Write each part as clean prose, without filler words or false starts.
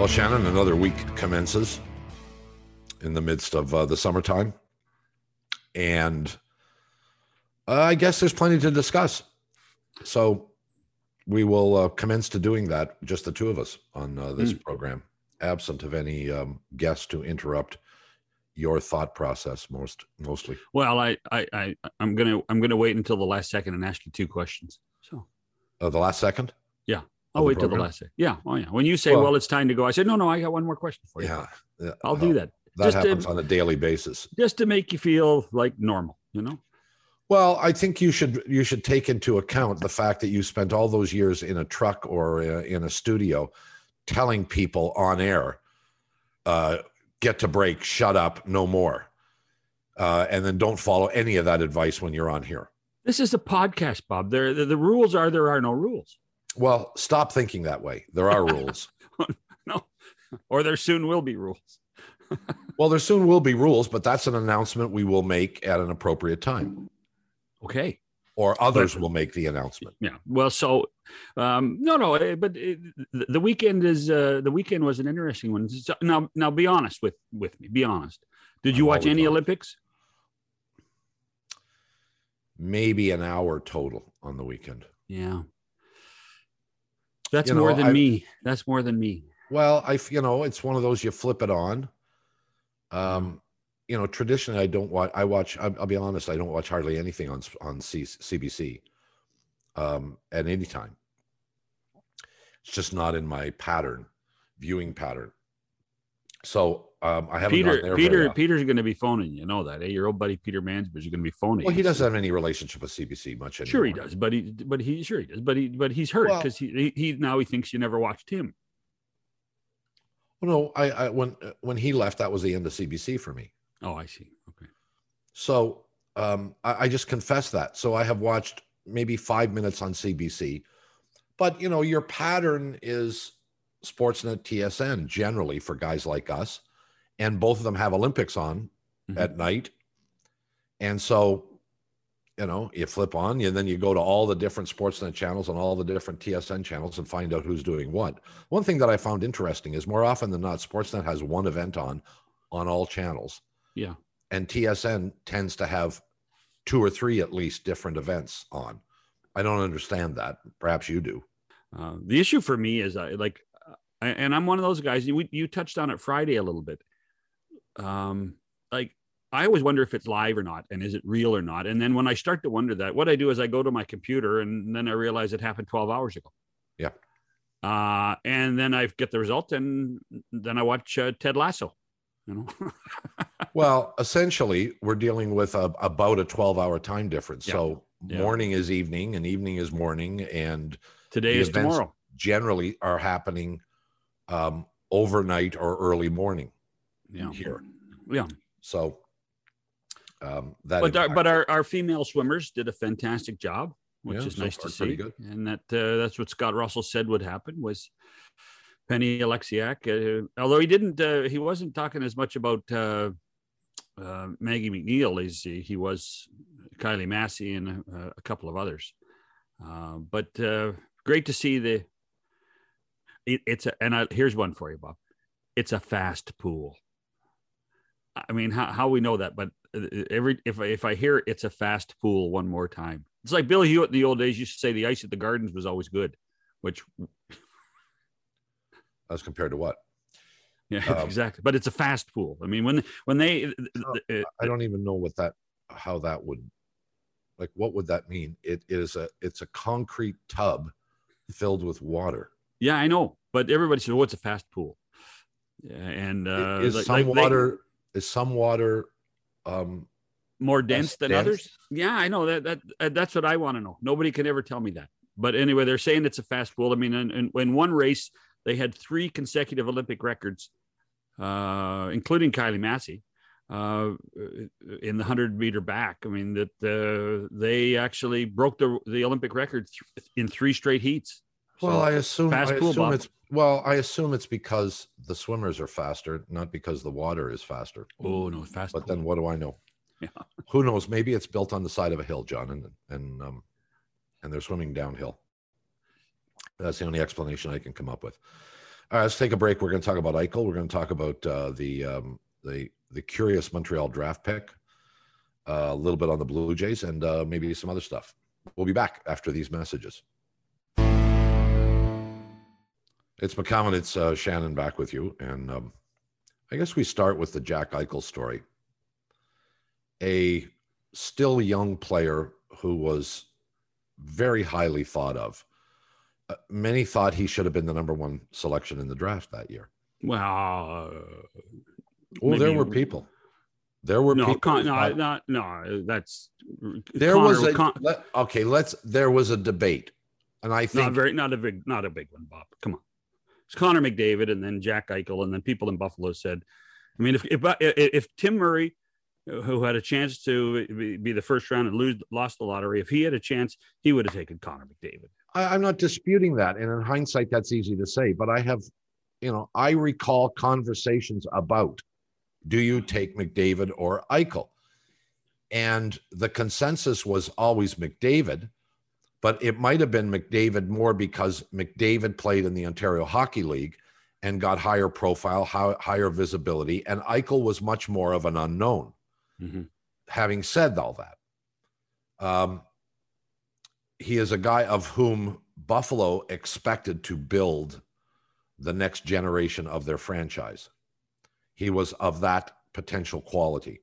Well, Shannon, another week commences in the midst of the summertime. And I guess there's plenty to discuss. So we will commence to doing that, just the two of us on this program, absent of any guests to interrupt your thought process mostly. Well, I'm gonna wait until the last second and ask you two questions. So the last second? Yeah. I'll wait till the last second. Yeah. Oh yeah. When you say, well, it's time to go, I said, no, I got one more question for you. Yeah. I'll do that. That just happens on a daily basis. Just to make you feel like normal, you know? Well, I think you should take into account the fact that you spent all those years in a truck or in a studio telling people on air, get to break, shut up, no more. And then don't follow any of that advice when you're on here. This is a podcast, Bob. The rules are there are no rules. Well, stop thinking that way. There are rules. No, or there soon will be rules. Well, there soon will be rules, but that's an announcement we will make at an appropriate time. Okay. Or others will make the announcement. Yeah. Well, so no, but the weekend was an interesting one. So, now, be honest with me. Be honest. Did you watch any Olympics? Maybe an hour total on the weekend. Yeah. That's more than me. That's more than me. Well, it's one of those, you flip it on. Traditionally I'll be honest, I don't watch hardly anything on CBC at any time. It's just not in my viewing pattern. So I haven't gone there. Peter's going to be phoning you. Know that, eh? Your old buddy Peter Mansbridge is going to be phoning. Well, he doesn't have any relationship with CBC much anymore. Sure he does, but he's hurt because he now thinks you never watched him. Well, no, when he left, that was the end of CBC for me. Oh, I see. Okay. So I just confess that. So I have watched maybe 5 minutes on CBC, but your pattern is Sportsnet, TSN generally for guys like us, and both of them have Olympics on at night. And so, you flip on, and then you go to all the different Sportsnet channels and all the different TSN channels and find out who's doing what. One thing that I found interesting is more often than not, Sportsnet has one event on all channels. Yeah. And TSN tends to have 2 or 3 at least different events on. I don't understand that. Perhaps you do. The issue for me is and I'm one of those guys, you touched on it Friday a little bit. I always wonder if it's live or not, and is it real or not? And then when I start to wonder that, what I do is I go to my computer, and then I realize it happened 12 hours ago. Yeah. And then I get the result, and then I watch Ted Lasso. Well, essentially, we're dealing with about a 12-hour time difference. Yeah. So morning is evening, and evening is morning, and today is tomorrow. Generally are happening overnight or early morning. Yeah. Here. Yeah. So. But our female swimmers did a fantastic job, which is nice to see. Good. And that's what Scott Russell said would happen was Penny Oleksiak. Although he wasn't talking as much about Maggie McNeil as he was Kylie Massey and a couple of others. But great to see here's one for you, Bob. It's a fast pool. I mean, how we know that, but if I hear it's a fast pool one more time, it's like Bill Hewitt in the old days used to say the ice at the Gardens was always good, which as compared to what? Yeah, exactly. But it's a fast pool. I mean, when they, I don't even know how that would, what would that mean? It's a concrete tub filled with water. Yeah, I know, but everybody says, "Oh, it's a fast pool." Yeah, and is some water more dense than others? Yeah, I know that's what I want to know. Nobody can ever tell me that. But anyway, they're saying it's a fast pool. I mean, and in one race, they had 3 consecutive Olympic records, including Kylie Massey, in the 100-meter back. I mean, that they actually broke the Olympic record in 3 straight heats. Well, I assume it's because the swimmers are faster, not because the water is faster. Oh no, fast. But then what do I know? Yeah. Who knows? Maybe it's built on the side of a hill, John, and they're swimming downhill. That's the only explanation I can come up with. All right, let's take a break. We're going to talk about Eichel. We're going to talk about the curious Montreal draft pick, a little bit on the Blue Jays, and maybe some other stuff. We'll be back after these messages. It's McCown. It's Shannon back with you. And I guess we start with the Jack Eichel story. A still young player who was very highly thought of. Many thought he should have been the number one selection in the draft that year. Well, there were people. There were people. That's there was there was a debate, and I think not a big one, Bob. Come on, it's Connor McDavid, and then Jack Eichel, and then people in Buffalo said, I mean, if Tim Murray, who had a chance to be the first round and lost the lottery, if he had a chance, he would have taken Connor McDavid. I'm not disputing that, and in hindsight, that's easy to say. But I recall conversations about, do you take McDavid or Eichel? And the consensus was always McDavid, but it might have been McDavid more because McDavid played in the Ontario Hockey League and got higher profile, higher visibility, and Eichel was much more of an unknown. Mm-hmm. Having said all that, he is a guy of whom Buffalo expected to build the next generation of their franchise. He was of that potential quality.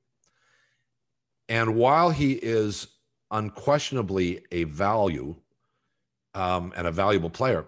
And while he is unquestionably a value and a valuable player,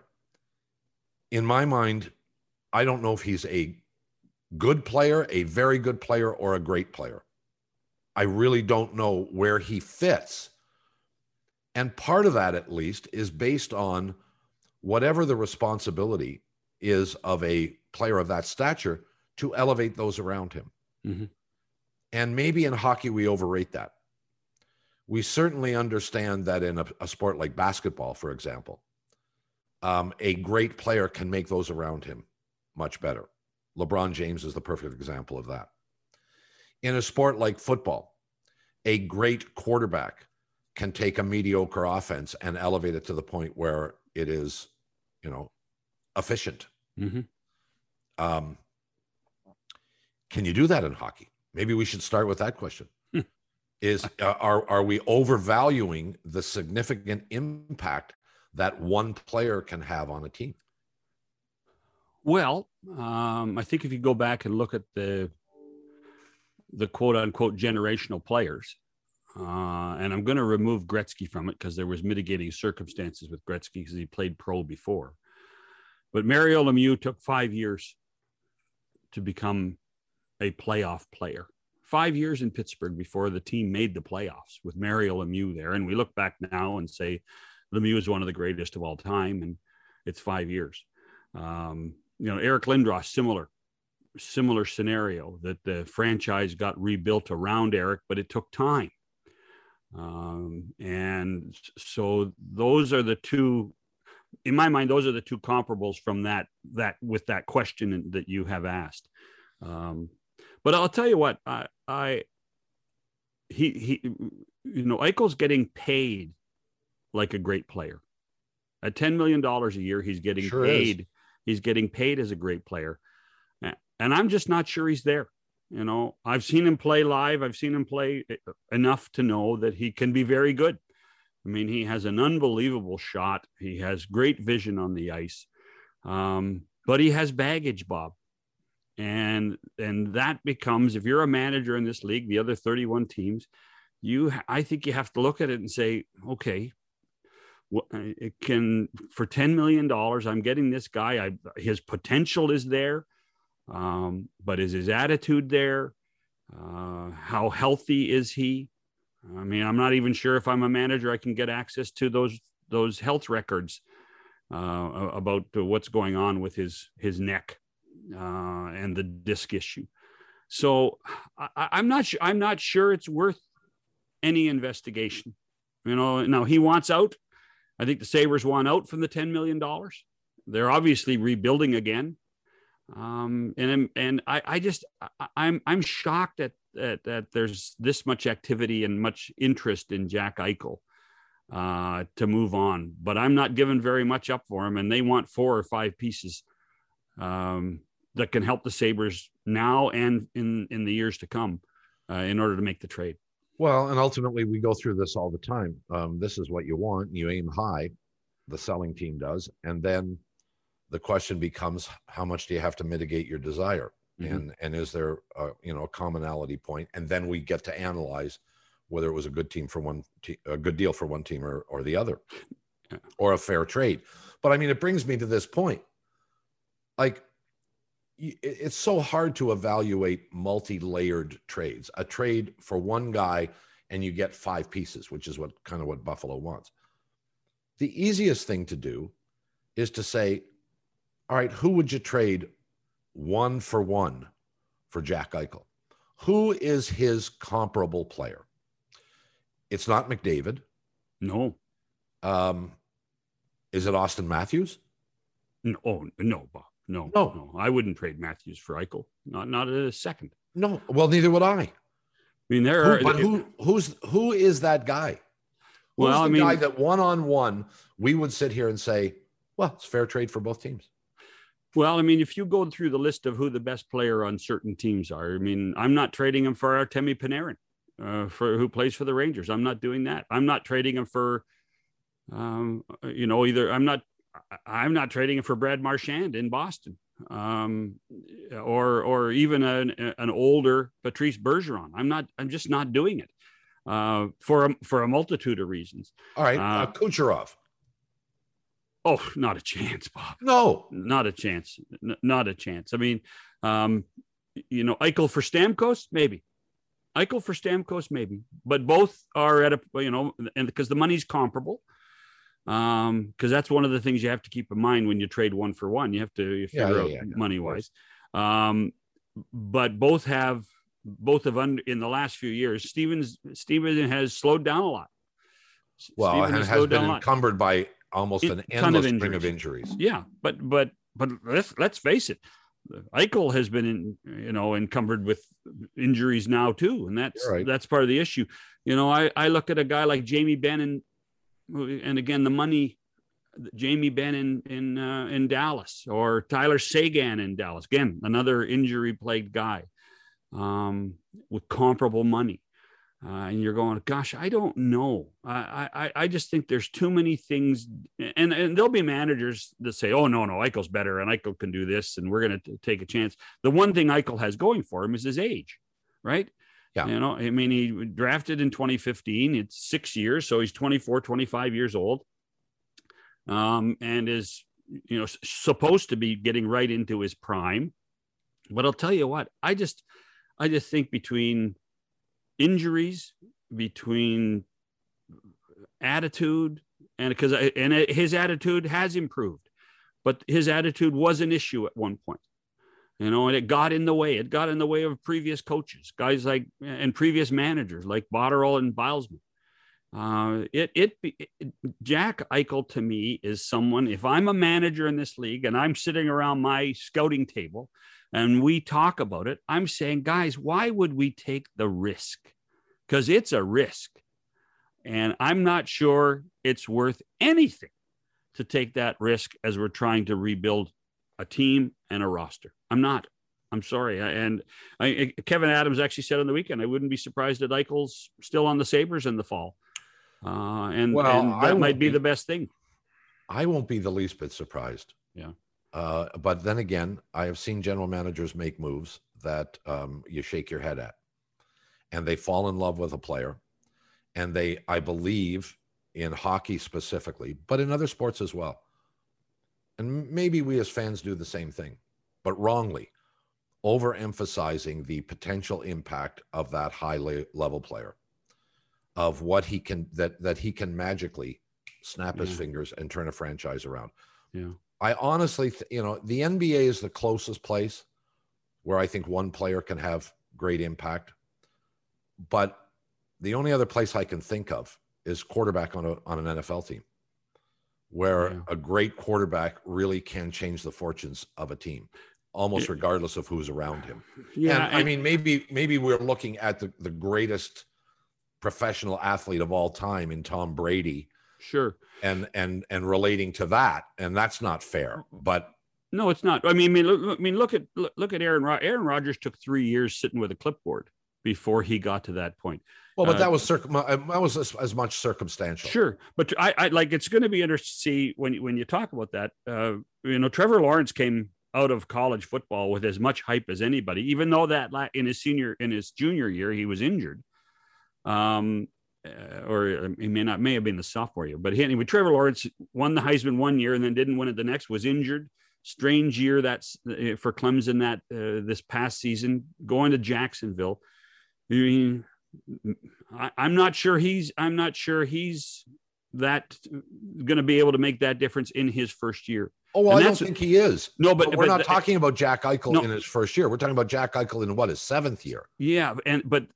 in my mind, I don't know if he's a good player, a very good player, or a great player. I really don't know where he fits. And part of that, at least, is based on whatever the responsibility is of a player of that stature to elevate those around him. Mm-hmm. And maybe in hockey, we overrate that. We certainly understand that in a sport like basketball, for example, a great player can make those around him much better. LeBron James is the perfect example of that. In a sport like football, a great quarterback can take a mediocre offense and elevate it to the point where it is, efficient. Mm-hmm. Can you do that in hockey? Maybe we should start with that question. Are we overvaluing the significant impact that one player can have on a team? Well, I think if you go back and look at the quote unquote generational players, and I'm going to remove Gretzky from it because there was mitigating circumstances with Gretzky because he played pro before. But Mario Lemieux took 5 years to become a playoff player. 5 years in Pittsburgh before the team made the playoffs with Mario Lemieux there. And we look back now and say Lemieux is one of the greatest of all time, and it's 5 years. Eric Lindros, similar scenario, that the franchise got rebuilt around Eric, but it took time. And so those are the two, in my mind, those are the two comparables from that with that question that you have asked. But I'll tell you what, Eichel's getting paid like a great player. At $10 million a year, he's getting paid. Is. He's getting paid as a great player. And I'm just not sure he's there. I've seen him play live. I've seen him play enough to know that he can be very good. I mean, he has an unbelievable shot. He has great vision on the ice. But he has baggage, Bob. And that becomes, if you're a manager in this league, the other 31 teams, I think you have to look at it and say, okay, it can, for $10 million, I'm getting this guy. His potential is there. But is his attitude there? How healthy is he? I mean, I'm not even sure if I'm a manager, I can get access to those health records about what's going on with his neck and the disc issue. So I'm not sure it's worth any investigation. Now he wants out. I think the Sabres want out from the $10 million. They're obviously rebuilding again. And I'm shocked that there's this much activity and much interest in Jack Eichel to move on, but I'm not giving very much up for him, and they want 4 or 5 pieces that can help the Sabres now and in the years to come in order to make the trade. Well, and ultimately we go through this all the time. This is what you want. You aim high, the selling team does. And then the question becomes, how much do you have to mitigate your desire? Mm-hmm. And is there a commonality point? And then we get to analyze whether it was a good team for a good deal for one team or the other, or a fair trade. But I mean, it brings me to this point. Like, it's so hard to evaluate multi-layered trades. A trade for one guy and you get 5 pieces, which is what Buffalo wants. The easiest thing to do is to say, all right, who would you trade 1-for-1 for Jack Eichel? Who is his comparable player? It's not McDavid. No. Is it Austin Matthews? No, Bob. No. I wouldn't trade Matthews for Eichel. Not a second. No. Well, neither would I. I mean, who is that guy? Who's the guy that one-on-one we would sit here and say, well, it's fair trade for both teams? Well, I mean, if you go through the list of who the best player on certain teams are, I mean, I'm not trading him for Artemi Panarin, who plays for the Rangers. I'm not doing that. I'm not trading him for, either. I'm not trading him for Brad Marchand in Boston, or even an older Patrice Bergeron. I'm just not doing it for a multitude of reasons. All right, Kucherov. Oh, not a chance, Bob. No, not a chance. Not a chance. I mean, Eichel for Stamkos, maybe. Eichel for Stamkos, maybe. But both are at and because the money's comparable. Because that's one of the things you have to keep in mind when you trade 1-for-1. You have to figure out money wise. But both have in the last few years. Steven has slowed down a lot. Well, and has been encumbered by almost an endless string of injuries. Yeah, but let's face it, Eichel has been encumbered with injuries now too, and that's part of the issue. I look at a guy like Jamie Benn and again the money, Jamie Benn in Dallas, or Tyler Seguin in Dallas. Again, another injury-plagued guy with comparable money. And you're going, gosh, I don't know. I just think there's too many things. And there'll be managers that say, oh, no, Eichel's better and Eichel can do this and we're going to take a chance. The one thing Eichel has going for him is his age, right? Yeah. I mean, he drafted in 2015. It's 6 years. So he's 24, 25 years old. And is, supposed to be getting right into his prime. But I'll tell you what, I just think between injuries, between attitude, and his attitude has improved, but his attitude was an issue at one point, and it got in the way. It got in the way of previous coaches, guys and previous managers like Botterill and Bilesman. Jack Eichel to me is someone, if I'm a manager in this league and I'm sitting around my scouting table and we talk about it, I'm saying, guys, why would we take the risk? Because it's a risk. And I'm not sure it's worth anything to take that risk as we're trying to rebuild a team and a roster. I'm not. I'm sorry. Kevin Adams actually said on the weekend, I wouldn't be surprised that Eichel's still on the Sabres in the fall. And that might be the best thing. I won't be the least bit surprised. Yeah. But then again, I have seen general managers make moves that you shake your head at, and they fall in love with a player, and I believe in hockey specifically, but in other sports as well. And maybe we as fans do the same thing, but wrongly, overemphasizing the potential impact of that high level player, of what he can, that he can magically snap his fingers and turn a franchise around. Yeah. I honestly, the NBA is the closest place where I think one player can have great impact. But the only other place I can think of is quarterback on an NFL team, where a great quarterback really can change the fortunes of a team, almost regardless of who's around him. Yeah, and I mean, maybe we're looking at the greatest professional athlete of all time in Tom Brady. Sure. And relating to that, and that's not fair. But No, it's not. Look at Aaron Rodgers took 3 years sitting with a clipboard before he got to that point. Well, but that was as much circumstantial. Sure, but I like, it's going to be interesting to see when you talk about that. Trevor Lawrence came out of college football with as much hype as anybody, even though that in his junior year he was injured, or he may have been the sophomore year. But anyway, Trevor Lawrence won the Heisman one year and then didn't win it the next. Was injured. Strange year that's for Clemson that this past season, going to Jacksonville. I mean, I'm not sure he's that going to be able to make that difference in his first year. Oh, well, I don't think he is. No, but we're not talking about Jack Eichel in his first year. We're talking about Jack Eichel in his seventh year. Yeah, but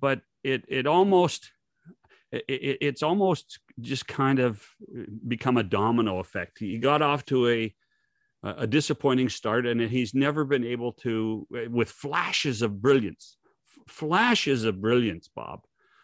it's almost just kind of become a domino effect. He got off to a disappointing start, and he's never been able to, with flashes of brilliance, Bob,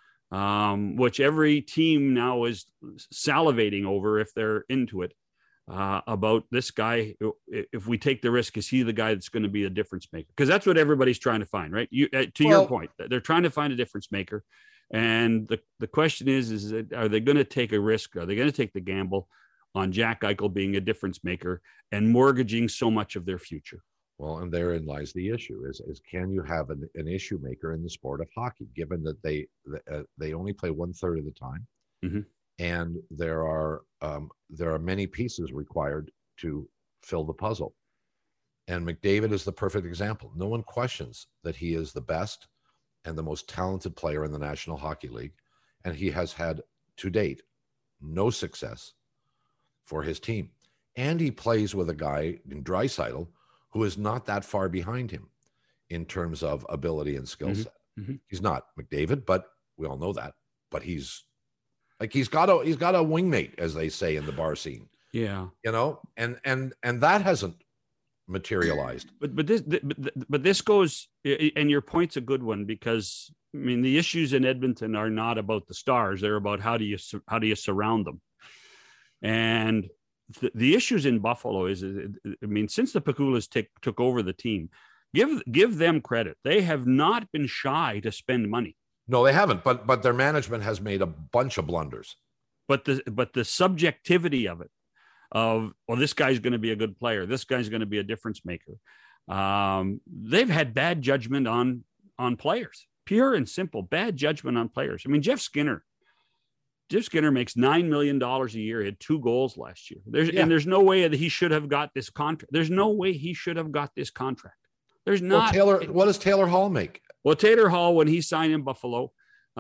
which every team now is salivating over if they're into it, about this guy. If we take the risk, is he the guy that's going to be a difference maker? Because that's what everybody's trying to find, right? Your point, they're trying to find a difference maker. And the question is are they going to take a risk? Are they going to take the gamble on Jack Eichel being a difference maker and mortgaging so much of their future? Well, and therein lies the issue: is can you have an issue maker in the sport of hockey, given that they only play 1/3 of the time, mm-hmm. and there are many pieces required to fill the puzzle. And McDavid is the perfect example. No one questions that he is the best and the most talented player in the National Hockey League, and he has had to date no success for his team. And he plays with a guy in Draisaitl who is not that far behind him in terms of ability and skill set. Mm-hmm. He's not McDavid, but we all know that. But he's got a wingmate, as they say in the bar scene. Yeah, and that hasn't materialized. But this goes, and your point's a good one, because I mean the issues in Edmonton are not about the stars; they're about how do you surround them. And the issues in Buffalo is, I mean, since the Pekulas took over the team, give them credit. They have not been shy to spend money. No, they haven't. But their management has made a bunch of blunders. But the subjectivity of it, this guy's going to be a good player, this guy's going to be a difference maker. They've had bad judgment on players, pure and simple bad judgment on players. I mean, Jeff Skinner makes $9 million a year. He had 2 goals last year. And there's no way that he should have got this contract. There's no way he should have got this contract. There's not. What does Taylor Hall make? Well, Taylor Hall, when he signed in Buffalo,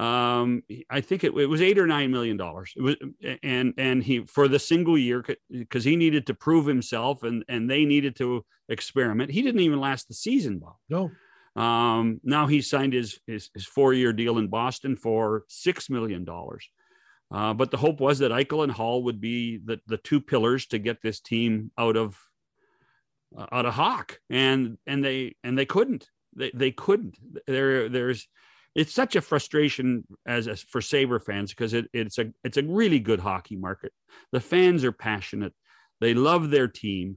I think it was $8 or $9 million. It was, and he, for the single year, because he needed to prove himself and they needed to experiment. He didn't even last the season, Bob. No. Now he signed his 4-year deal in Boston for $6 million. But the hope was that Eichel and Hall would be the 2 pillars to get this team out of Hawk, and they couldn't. They couldn't. It's such a frustration as for Sabre fans, because it's a really good hockey market. The fans are passionate. They love their team,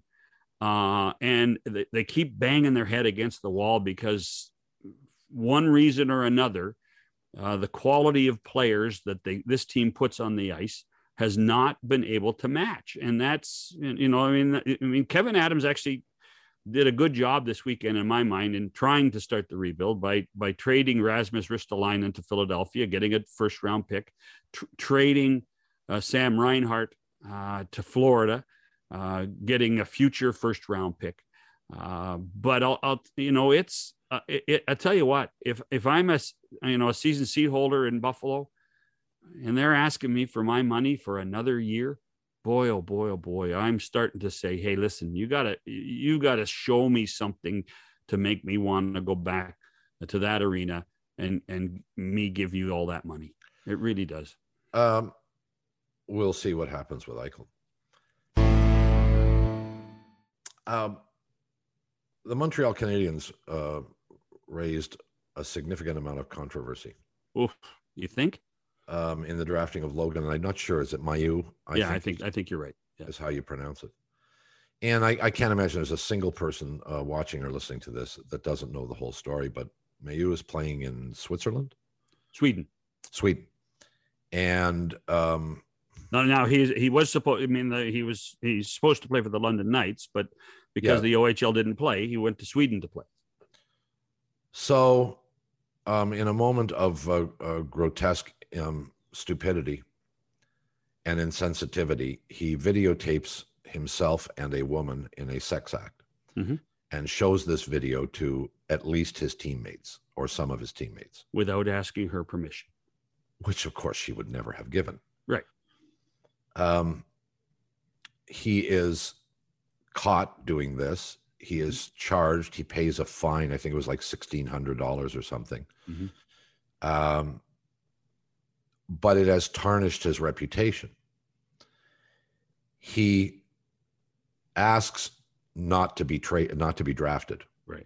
and they keep banging their head against the wall because one reason or another, the quality of players that this team puts on the ice has not been able to match. And that's, I mean, Kevin Adams actually did a good job this weekend, in my mind, in trying to start the rebuild by trading Rasmus Ristolainen to Philadelphia, getting a first-round pick, trading Sam Reinhart to Florida, getting a future first-round pick. But I tell you what, if I'm a season seat holder in Buffalo, and they're asking me for my money for another year, boy, oh boy, oh boy, I'm starting to say, hey, listen, you gotta show me something to make me want to go back to that arena and me give you all that money. It really does. We'll see what happens with Eichel. The Montreal Canadiens raised a significant amount of controversy. Oof, you think? In the drafting of Logan, and I'm not sure, is it Mailloux? I think you're right. Yeah. Is how you pronounce it. And I can't imagine there's a single person watching or listening to this that doesn't know the whole story. But Mailloux is playing in Switzerland, Sweden. And now he was supposed. I mean, he's supposed to play for the London Knights, but because the OHL didn't play, he went to Sweden to play. So, in a moment of grotesque stupidity and insensitivity, he videotapes himself and a woman in a sex act, and shows this video to at least his teammates or some of his teammates without asking her permission, which of course she would never have given. Right. He is caught doing this. He is charged. He pays a fine. I think it was like $1,600 or something. But it has tarnished his reputation. He asks not to be drafted. Right.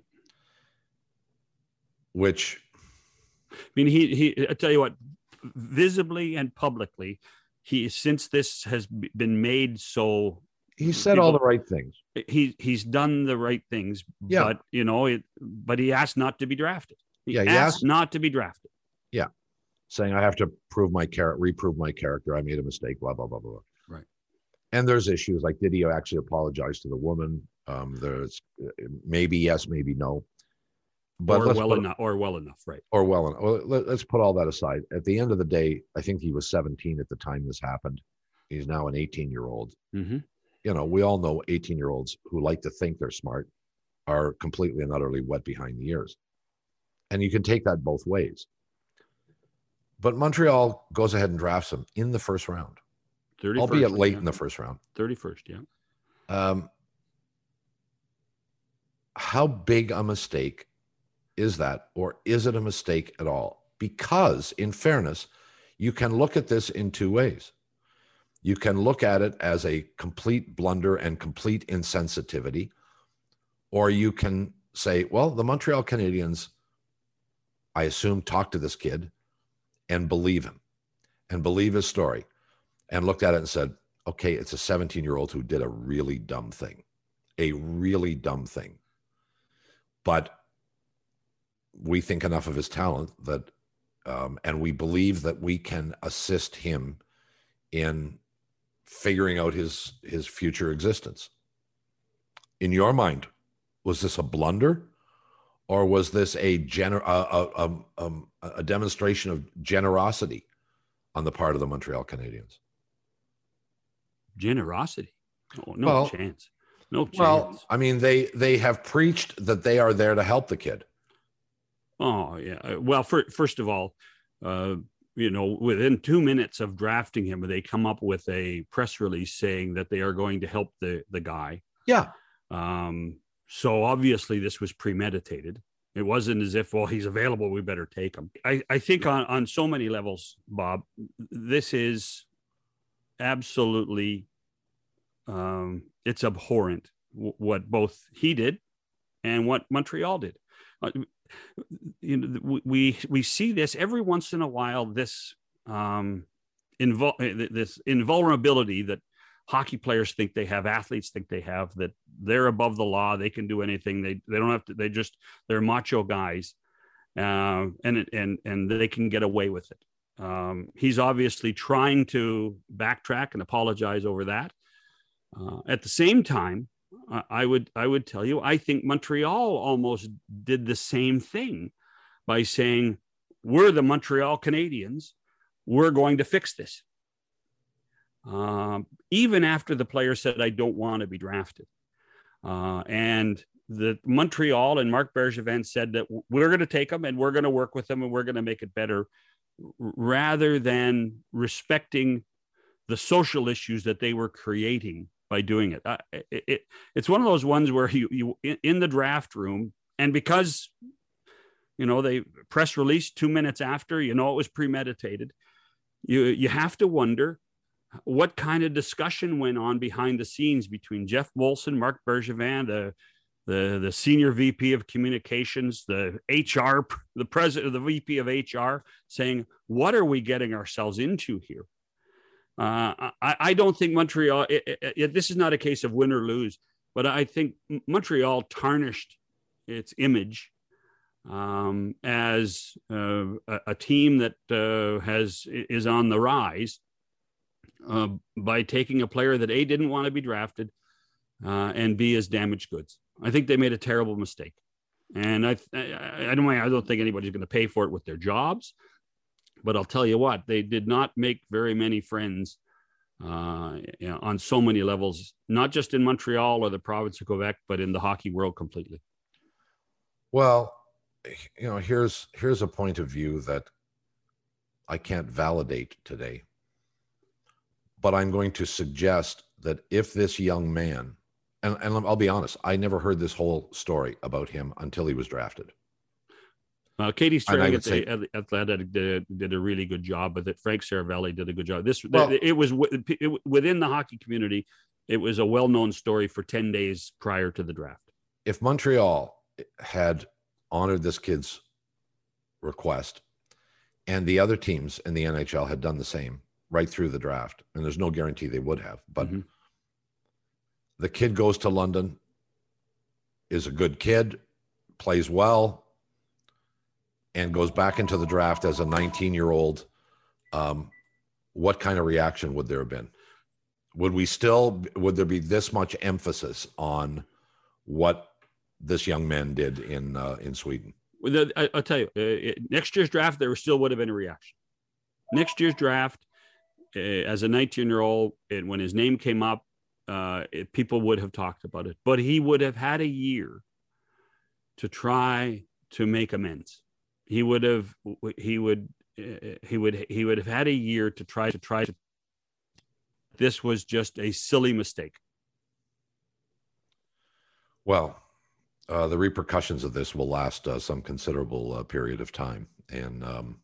Which, I mean, I tell you what, visibly and publicly, since this has been made so, he said all the right things. He's done the right things, but but he asked not to be drafted. He asked not to be drafted. Yeah, saying I have to reprove my character. I made a mistake. Blah blah blah blah. Right. And there's issues like, did he actually apologize to the woman? There's maybe yes, maybe no. But well enough, right? Or well enough. Well, let's put all that aside. At the end of the day, I think he was 17 at the time this happened. He's now an 18-year-old. We all know 18-year-olds who like to think they're smart are completely and utterly wet behind the ears. And you can take that both ways. But Montreal goes ahead and drafts him in the first round, albeit late in the first round. 31st, yeah. How big a mistake is that, or is it a mistake at all? Because, in fairness, you can look at this in two ways. You can look at it as a complete blunder and complete insensitivity, or you can say, well, the Montreal Canadiens, I assume, talked to this kid and believe him and believe his story, and looked at it and said, okay, it's a 17-year-old who did a really dumb thing. But we think enough of his talent that, and we believe that we can assist him in figuring out his future existence. In your mind, was this a blunder, or was this a demonstration of generosity on the part of the Montreal Canadiens? Generosity? Oh, no chance. No chance. Well, I mean, they have preached that they are there to help the kid. Oh, yeah. Well, first of all, within 2 minutes of drafting him, they come up with a press release saying that they are going to help the guy. Yeah. So obviously this was premeditated. It wasn't as if, well, he's available, we better take him. I think on so many levels, Bob, this is absolutely, it's abhorrent what both he did and what Montreal did. We see this every once in a while, this invulnerability that hockey players think they have, athletes think they have, that they're above the law, they can do anything, they don't have to, they're macho guys, and they can get away with it. He's obviously trying to backtrack and apologize over that. At the same time, I would tell you, I think Montreal almost did the same thing by saying, we're the Montreal Canadiens, we're going to fix this. Even after the player said, I don't want to be drafted. And the Montreal and Marc Bergevin said that we're going to take them and we're going to work with them and we're going to make it better, rather than respecting the social issues that they were creating by doing it. It's one of those ones where you in the draft room, and because, they press release 2 minutes after, it was premeditated. You have to wonder what kind of discussion went on behind the scenes between Jeff Molson, Marc Bergevin, the senior VP of communications, the HR, the president, the VP of HR, saying, what are we getting ourselves into here? I don't think Montreal, this is not a case of win or lose. But I think Montreal tarnished its image as a team that is on the rise by taking a player that A, didn't want to be drafted, and B, is damaged goods. I think they made a terrible mistake. And I don't think anybody's going to pay for it with their jobs. But I'll tell you what, they did not make very many friends on so many levels, not just in Montreal or the province of Quebec, but in the hockey world completely. Well, here's a point of view that I can't validate today, but I'm going to suggest that if this young man, and I'll be honest, I never heard this whole story about him until he was drafted. Katie Strang at the Athletic did a really good job with it. Frank Saravelli did a good job. It was within the hockey community. It was a well-known story for 10 days prior to the draft. If Montreal had honored this kid's request and the other teams in the NHL had done the same right through the draft, and there's no guarantee they would have, but the kid goes to London, is a good kid, plays well, and goes back into the draft as a 19-year-old, what kind of reaction would there have been? Would there be this much emphasis on what this young man did in Sweden? I'll tell you, next year's draft, there still would have been a reaction. Next year's draft, as a 19-year-old, when his name came up, people would have talked about it, but he would have had a year to try to make amends. He would have had a year to try to. This was just a silly mistake. Well, the repercussions of this will last some considerable period of time, and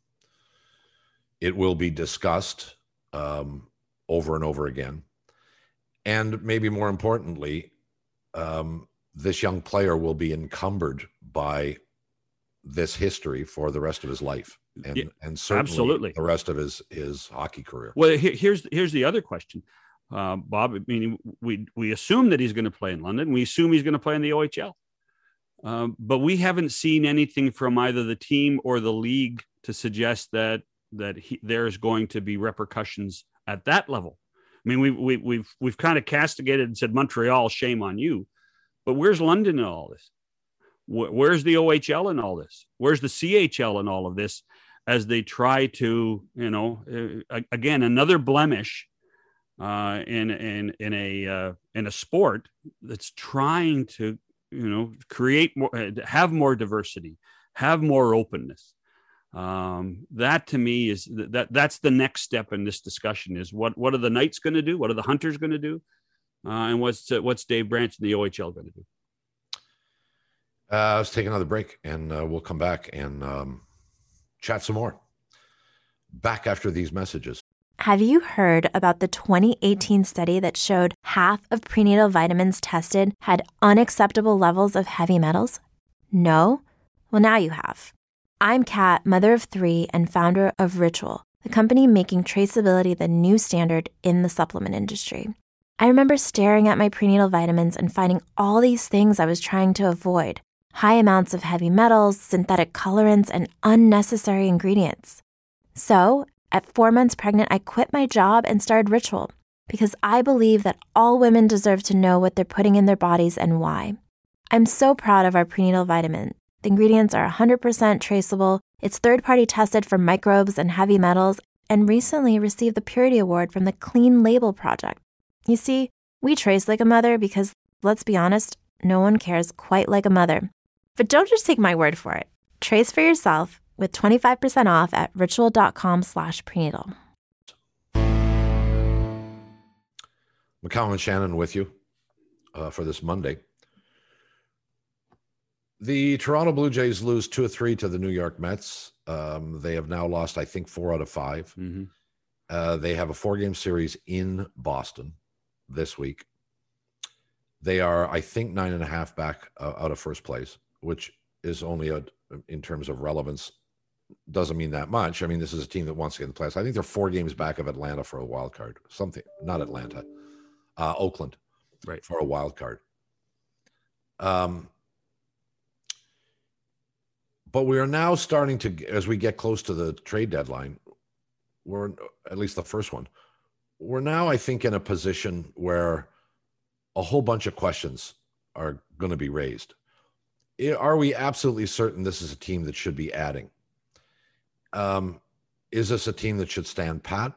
it will be discussed over and over again. And maybe more importantly, this young player will be encumbered by this history for the rest of his life, and certainly absolutely the rest of his hockey career. Well, here's the other question, Bob. I mean, we assume that he's going to play in London. We assume he's going to play in the OHL, but we haven't seen anything from either the team or the league to suggest that there's going to be repercussions at that level. I mean, we've kind of castigated and said, Montreal, shame on you, but where's London in all this? Where's the OHL in all this? Where's the CHL in all of this? As they try to, again, another blemish in a sport that's trying to, create more, have more diversity, have more openness. That to me is that's the next step in this discussion. Is what are the Knights going to do? What are the Hunters going to do? And what's Dave Branch and the OHL going to do? Let's take another break, and we'll come back and chat some more. Back after these messages. Have you heard about the 2018 study that showed half of prenatal vitamins tested had unacceptable levels of heavy metals? No? Well, now you have. I'm Kat, mother of 3 and founder of Ritual, the company making traceability the new standard in the supplement industry. I remember staring at my prenatal vitamins and finding all these things I was trying to avoid. High amounts of heavy metals, synthetic colorants, and unnecessary ingredients. So, at 4 months pregnant, I quit my job and started Ritual because I believe that all women deserve to know what they're putting in their bodies and why. I'm so proud of our prenatal vitamin. The ingredients are 100% traceable, it's third-party tested for microbes and heavy metals, and recently received the Purity Award from the Clean Label Project. You see, we trace like a mother because, let's be honest, no one cares quite like a mother. But don't just take my word for it. Trace for yourself with 25% off at ritual.com/prenatal. McCallum and Shannon with you for this Monday. The Toronto Blue Jays lose 2-3 to the New York Mets. They have now lost, I think, 4 out of 5. Mm-hmm. They have a 4-game series in Boston this week. They are, I think, 9.5 back out of first place, which is only in terms of relevance, doesn't mean that much. I mean, this is a team that wants to get in the playoffs. I think they're 4 games back of Atlanta for a wild card. Something, not Atlanta, Oakland, right, for a wild card. But we are now starting to, as we get close to the trade deadline, we're at least the first one. We're now, I think, in a position where a whole bunch of questions are going to be raised. Are we absolutely certain this is a team that should be adding? Is this a team that should stand pat?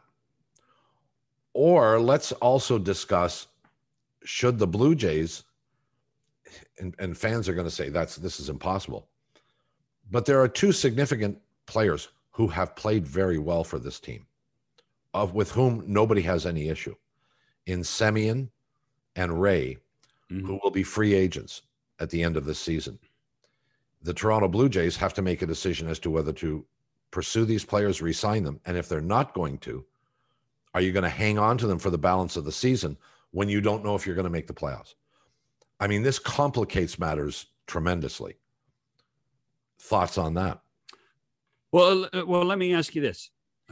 Or let's also discuss, should the Blue Jays, and fans are going to say this is impossible, but there are two significant players who have played very well for this team, with whom nobody has any issue, in Semien and Ray, who will be free agents at the end of this season. The Toronto Blue Jays have to make a decision as to whether to pursue these players, re-sign them, and if they're not going to, are you going to hang on to them for the balance of the season when you don't know if you're going to make the playoffs? I mean, this complicates matters tremendously. Thoughts on that? Well, let me ask you this.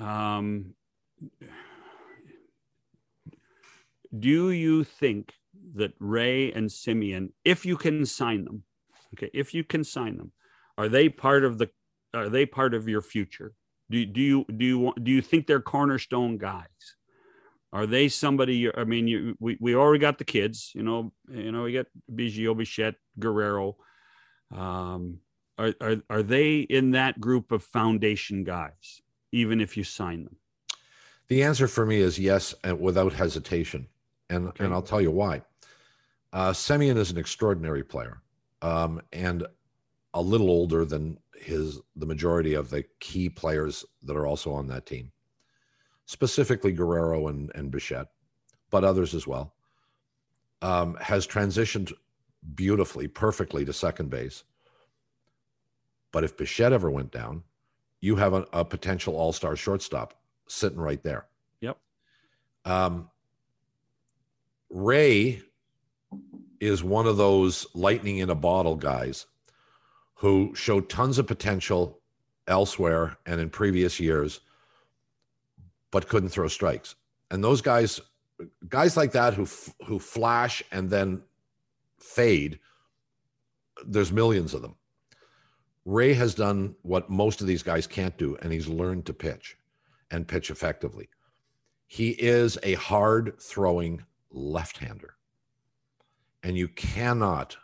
Do you think that Ray and Semien, if you can sign them, are they part of your future? Do you think they're cornerstone guys? Are they somebody? I mean, we already got the kids. We got Biggio, Bichette, Guerrero. Are they in that group of foundation guys, even if you sign them? The answer for me is yes, and without hesitation. And I'll tell you why. Semien is an extraordinary player, and a little older than the majority of the key players that are also on that team, specifically Guerrero and Bichette, but others as well. Has transitioned beautifully, perfectly to second base. But if Bichette ever went down, you have a potential all-star shortstop sitting right there. Yep. Ray is one of those lightning in a bottle guys who showed tons of potential elsewhere and in previous years, but couldn't throw strikes. And those guys like that who flash and then fade, there's millions of them. Ray has done what most of these guys can't do, and he's learned to pitch and pitch effectively. He is a hard-throwing left-hander, and you cannot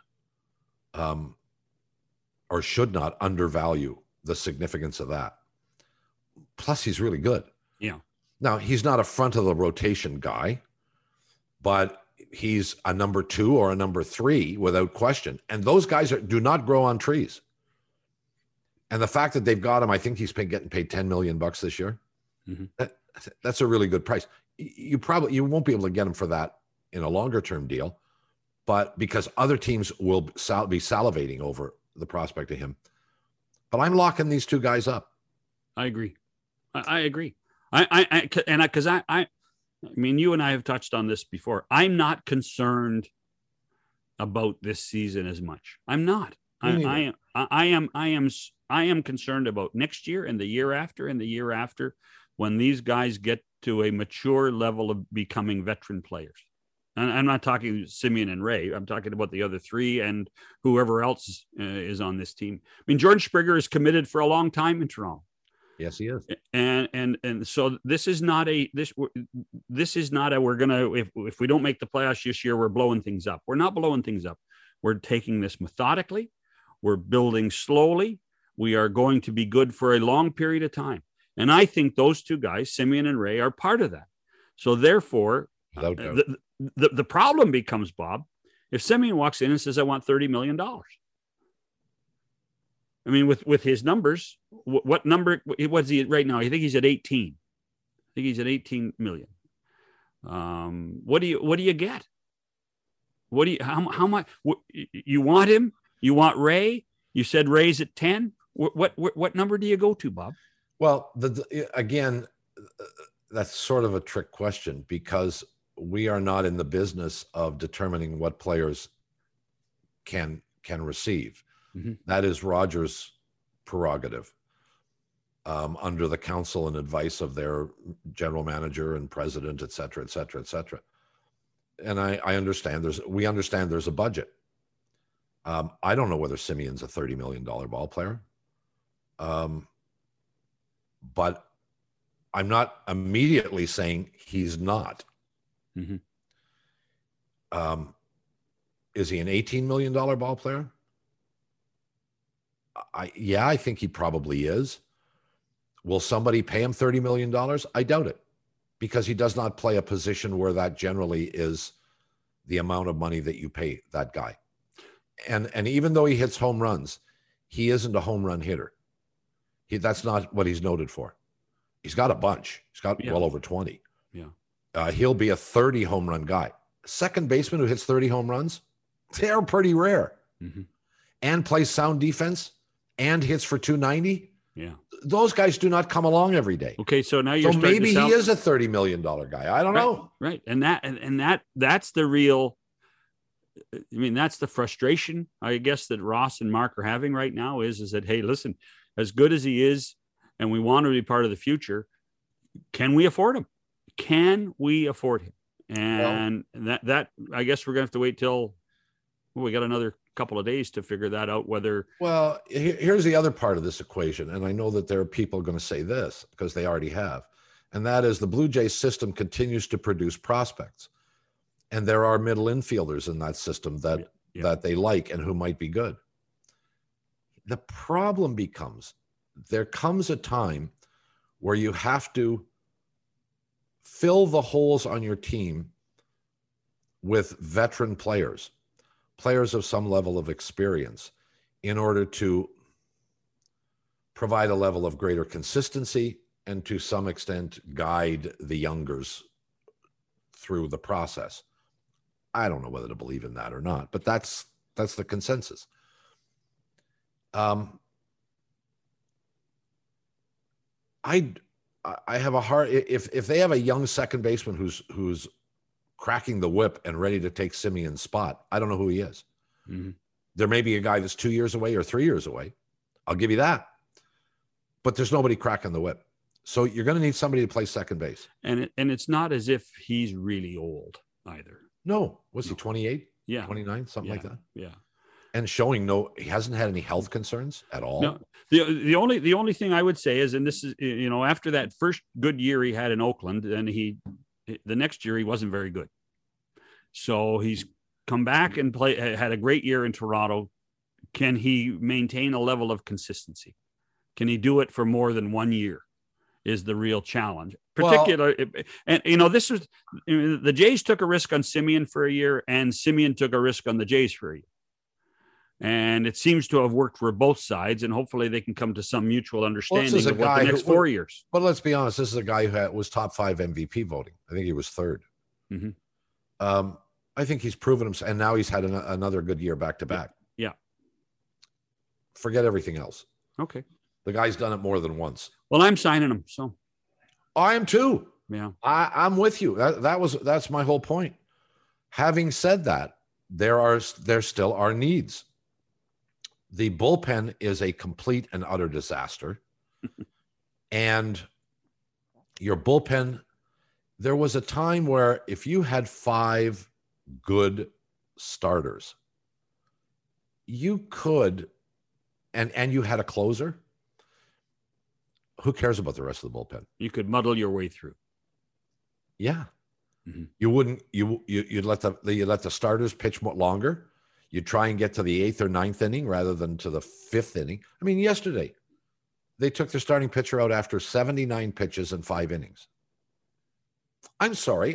or should not undervalue the significance of that. Plus, he's really good. Yeah. Now, he's not a front-of-the-rotation guy, but he's a number 2 or a number 3 without question, and those guys do not grow on trees. And the fact that they've got him, I think he's getting paid $10 million this year. Mm-hmm. That's a really good price. You won't be able to get him for that in a longer term deal, but because other teams will be salivating over the prospect of him. But I'm locking these two guys up. I agree. I agree. I mean, you and I have touched on this before. I'm not concerned about this season as much. I'm not. I am concerned about next year and the year after when these guys get to a mature level of becoming veteran players. And I'm not talking Semien and Ray. I'm talking about the other 3 and whoever else is on this team. I mean, Jordan Springer is committed for a long time in Toronto. Yes, he is. And so this is not a we're gonna if we don't make the playoffs this year, we're blowing things up. We're not blowing things up. We're taking this methodically. We're building slowly. We are going to be good for a long period of time. And I think those two guys, Semien and Ray, are part of that. So therefore, the problem becomes, Bob, if Semien walks in and says, I want $30 million. I mean, with his numbers, what number was he right now? I think he's at 18. I think he's at 18 million. What do you get? How much you want him? You want Ray? You said Ray's at 10. What number do you go to, Bob? Well, again, that's sort of a trick question because we are not in the business of determining what players can receive. Mm-hmm. That is Rogers' prerogative under the counsel and advice of their general manager and president, et cetera, et cetera, et cetera. And I understand we understand there's a budget. I don't know whether Simeon's a $30 million ball player. But I'm not immediately saying he's not. Mm-hmm. Is he an $18 million ball player? I think he probably is. Will somebody pay him $30 million? I doubt it, because he does not play a position where that generally is the amount of money that you pay that guy. And even though he hits home runs, he isn't a home run hitter. That's not what he's noted for. He's got a bunch. He's got well over 20. Yeah. He'll be a 30 home run guy. Second baseman who hits 30 home runs, they're pretty rare. Mm-hmm. And plays sound defense and hits for 290. Yeah. Those guys do not come along every day. Okay, so now you're maybe he is a $30 million guy. I don't know. Right. And that's the real, I mean, that's the frustration, I guess, that Ross and Mark are having right now is that, hey, listen, as good as he is, and we want to be part of the future, can we afford him? Can we afford him? And that I guess we're going to have to wait till we got another couple of days to figure that out, whether. Well, here's the other part of this equation. And I know that there are people going to say this because they already have. And that is the Blue Jays system continues to produce prospects. And there are middle infielders in that system that they like and who might be good. The problem becomes there comes a time where you have to fill the holes on your team with veteran players of some level of experience in order to provide a level of greater consistency and to some extent guide the youngers through the process. I don't know whether to believe in that or not, but that's the consensus. I have a hard, if they have a young second baseman who's cracking the whip and ready to take Simeon's spot, I don't know who he is. Mm-hmm. There may be a guy that's 2 years away or 3 years away. I'll give you that. But there's nobody cracking the whip. So you're going to need somebody to play second base. And it's not as if he's really old either. No. Was he 28? Yeah. 29, something like that? Yeah. And showing he hasn't had any health concerns at all. No. The only thing I would say is, and this is, after that first good year he had in Oakland, and the next year he wasn't very good. So he's come back and had a great year in Toronto. Can he maintain a level of consistency? Can he do it for more than 1 year? Is the real challenge. This was the Jays took a risk on Simeon for a year, and Simeon took a risk on the Jays for a year. And it seems to have worked for both sides, and hopefully they can come to some mutual understanding of what the next 4 years. But let's be honest, this is a guy who was top 5 MVP voting. I think he was third. Mm-hmm. I think he's proven himself, and now he's had another good year back to back. Yeah. Forget everything else. Okay. The guy's done it more than once. Well, I'm signing him. So I am too. Yeah. I'm with you. That's my whole point. Having said that, there still are needs. The bullpen is a complete and utter disaster. And your bullpen, there was a time where if you had 5 good starters, you could, and you had a closer, who cares about the rest of the bullpen? You could muddle your way through. Yeah. Mm-hmm. You wouldn't, you'd let the starters pitch more longer. You'd try and get to the 8th or 9th inning rather than to the 5th inning. I mean, yesterday they took their starting pitcher out after 79 pitches and 5 innings. I'm sorry.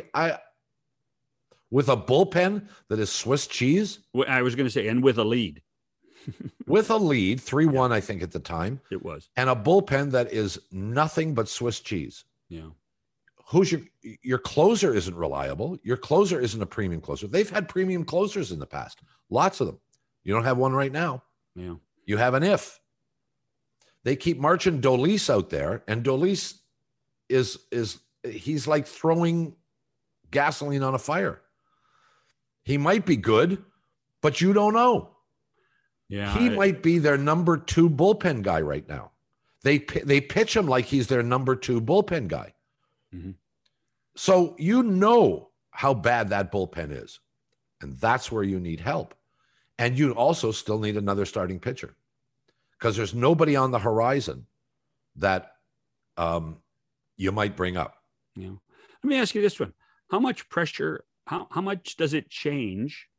With a bullpen that is Swiss cheese. I was going to say, and with a lead. With a lead, 3-1, I think at the time. It was. And a bullpen that is nothing but Swiss cheese. Yeah. Who's your closer isn't reliable. Your closer isn't a premium closer. They've had premium closers in the past. Lots of them. You don't have one right now. Yeah. You have an if. They keep marching Dolis out there, and Dolis he's like throwing gasoline on a fire. He might be good, but you don't know. Yeah. He might be their number 2 bullpen guy right now. They pitch him like he's their number 2 bullpen guy. Mm-hmm. So you know how bad that bullpen is. And that's where you need help. And you also still need another starting pitcher because there's nobody on the horizon that you might bring up. Yeah. Let me ask you this one. How much pressure, how much does it change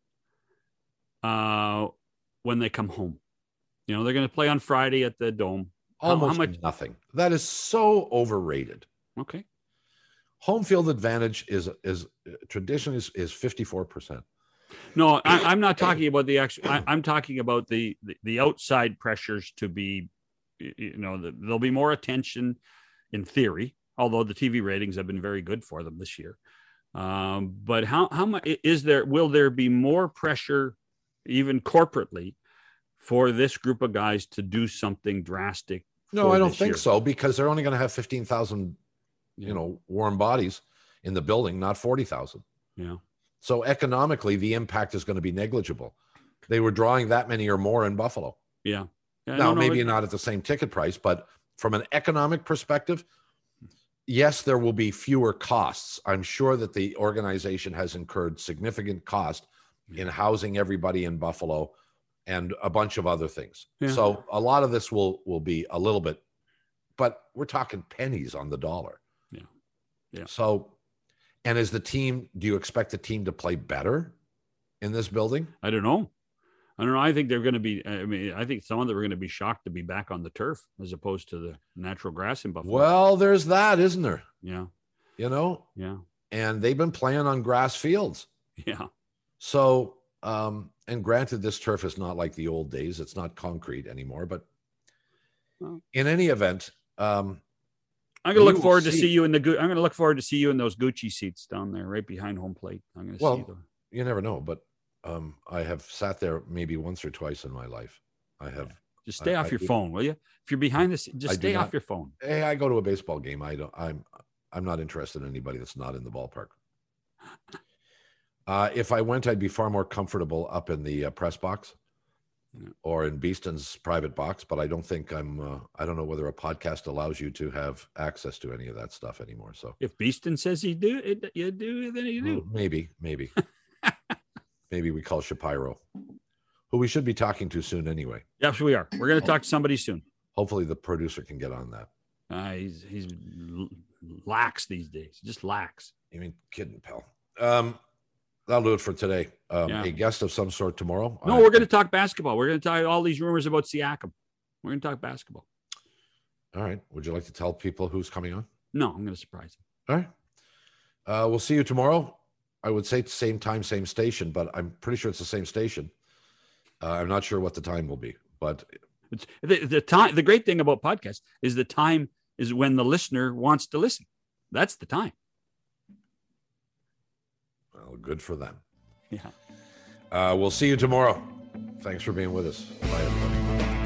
when they come home? You know, they're going to play on Friday at the Dome. Almost how much? Nothing. That is so overrated. Okay. Home field advantage is traditionally is 54%. No, I'm not talking about the actual. I'm talking about the outside pressures to be, you know, there'll be more attention in theory, although the TV ratings have been very good for them this year. But how much is there? Will there be more pressure, even corporately, for this group of guys to do something drastic? No, I don't think so, because they're only going to have 15,000, you know, warm bodies in the building, not 40,000. Yeah. So economically, the impact is going to be negligible. They were drawing that many or more in Buffalo. Yeah. Now, maybe not at the same ticket price, but from an economic perspective, yes, there will be fewer costs. I'm sure that the organization has incurred significant cost in housing everybody in Buffalo and a bunch of other things. Yeah. So a lot of this will be a little bit, but we're talking pennies on the dollar. Yeah. Yeah. So, and is the team, do you expect the team to play better in this building? I don't know. I think they're going to be, I think some of them are going to be shocked to be back on the turf as opposed to the natural grass in Buffalo. Well, there's that, isn't there? Yeah. You know? Yeah. And they've been playing on grass fields. Yeah. So, and granted, this turf is not like the old days. It's not concrete anymore, but in any event, I'm going to look forward to see you in I'm going to look forward to see you in those Gucci seats down there, right behind home plate. I'm going to see them. You never know, but I have sat there maybe once or twice in my life. I have. Just stay off your phone, will you? If you're behind this, just stay off your phone. Hey, I go to a baseball game. I'm not interested in anybody that's not in the ballpark. If I went, I'd be far more comfortable up in the press box or in Beeston's private box, but I don't think I don't know whether a podcast allows you to have access to any of that stuff anymore. So if Beeston says you do, then you do. Maybe. Maybe we call Shapiro, who we should be talking to soon anyway. Yes, we are. We're going to talk to somebody soon. Hopefully the producer can get on that. He's lax these days. Just lax. You mean kidding, pal? That'll do it for today. A guest of some sort tomorrow. No, we're going to talk basketball. We're going to talk all these rumors about Siakam. We're going to talk basketball. All right. Would you like to tell people who's coming on? No, I'm going to surprise them. All right. We'll see you tomorrow. I would say same time, same station, but I'm pretty sure it's the same station. I'm not sure what the time will be, but it's the time. The great thing about podcasts is the time is when the listener wants to listen. That's the time. Well, good for them. Yeah. We'll see you tomorrow. Thanks for being with us. Bye, everybody.